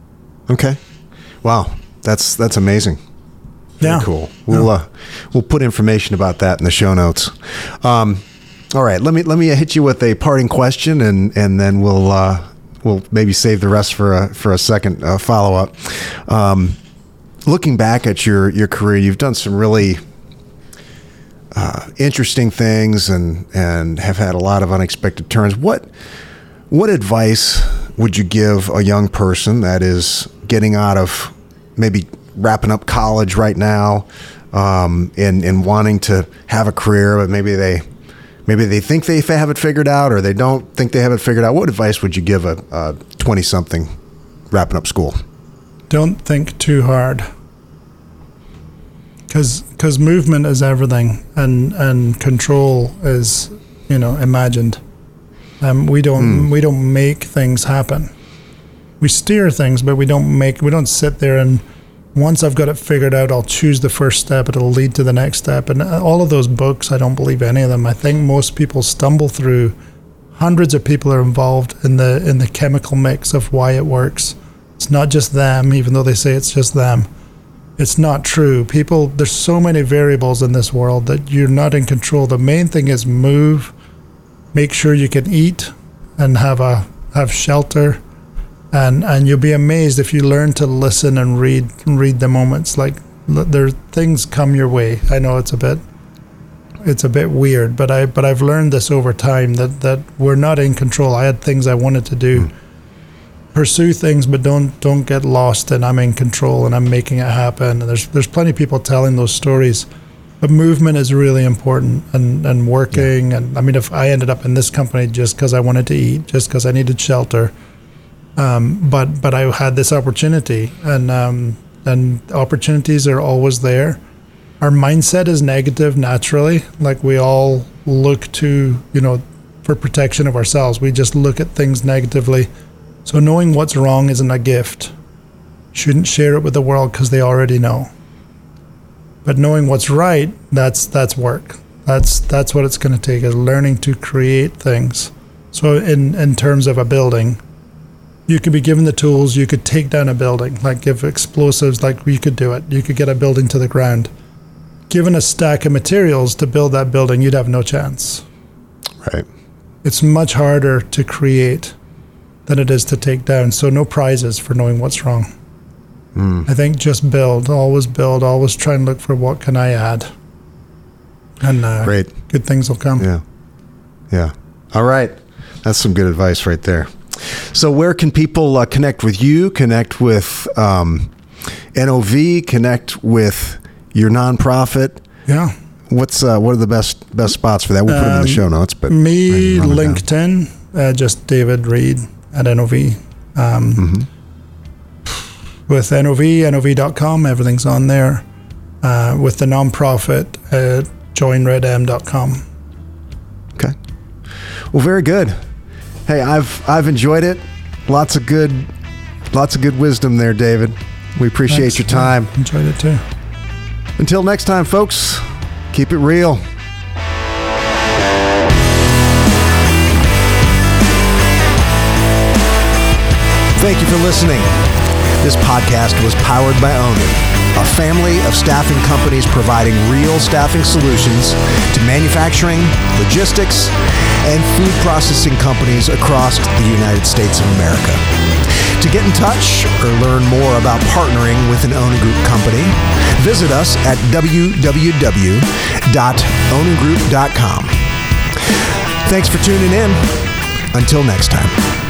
Okay. Wow. That's that's amazing. Very Yeah. cool. We'll Yeah. uh, we'll put information about that in the show notes. Um, all right. Let me let me hit you with a parting question, and and then we'll uh, we'll maybe save the rest for a for a second uh, follow up. Um, looking back at your your career, you've done some really uh, interesting things, and and have had a lot of unexpected turns. What what advice would you give a young person that is getting out of maybe wrapping up college right now, um, and, and wanting to have a career, but maybe they maybe they think they have it figured out, or they don't think they have it figured out? What advice would you give a, a twenty-something wrapping up school? Don't think too hard, because because movement is everything, and and control is, you know, imagined. Um, we don't mm. we don't make things happen. We steer things, but we don't make. We don't sit there and, once I've got it figured out, I'll choose the first step. It'll lead to the next step. And all of those books, I don't believe any of them. I think most people stumble through. Hundreds of people are involved in the in the chemical mix of why it works. It's not just them, even though they say it's just them. It's not true. People, there's so many variables in this world that you're not in control. The main thing is move, make sure you can eat and have a have shelter. And and you'll be amazed if you learn to listen and read read the moments. Like, there things come your way. I know it's a bit it's a bit weird, but I but I've learned this over time that, that we're not in control. I had things I wanted to do. Mm. Pursue things, but don't don't get lost in I'm in control and I'm making it happen. And there's there's plenty of people telling those stories. But movement is really important, and, and working. Yeah. And I mean, if I ended up in this company just because I wanted to eat, just because I needed shelter. Um, but but I had this opportunity, and um, and opportunities are always there. Our mindset is negative naturally, like we all look to, you know, for protection of ourselves. We just look at things negatively. So knowing what's wrong isn't a gift. Shouldn't share it with the world because they already know. But knowing what's right, that's that's work. That's that's what it's going to take, is learning to create things. So in in terms of a building, you could be given the tools, you could take down a building, like give explosives, like you could do it. You could get a building to the ground. Given a stack of materials to build that building, you'd have no chance. Right. It's much harder to create than it is to take down. So no prizes for knowing what's wrong. Mm. I think just build, always build, always try and look for what can I add. And uh, Great. good things will come. Yeah. Yeah. All right. That's some good advice right there. So where can people uh, connect with you, connect with um, N O V, connect with your nonprofit? Yeah. What's uh, what are the best best spots for that? We'll put um, them in the show notes. But me, LinkedIn, uh, just David Reed at N O V. Um, mm-hmm. With N O V, N O V dot com, everything's on there. Uh, with the nonprofit, uh, join red m dot com. Okay. Well, very good. Hey, I've I've enjoyed it. Lots of good, lots of good wisdom there, David. We appreciate Thanks. your time. Yeah, enjoyed it too. Until next time, folks, keep it real. Thank you for listening. This podcast was powered by Onin, a family of staffing companies providing real staffing solutions to manufacturing, logistics, and food processing companies across the United States of America. To get in touch or learn more about partnering with an Onin Group company, visit us at w w w dot onin group dot com. Thanks for tuning in. Until next time.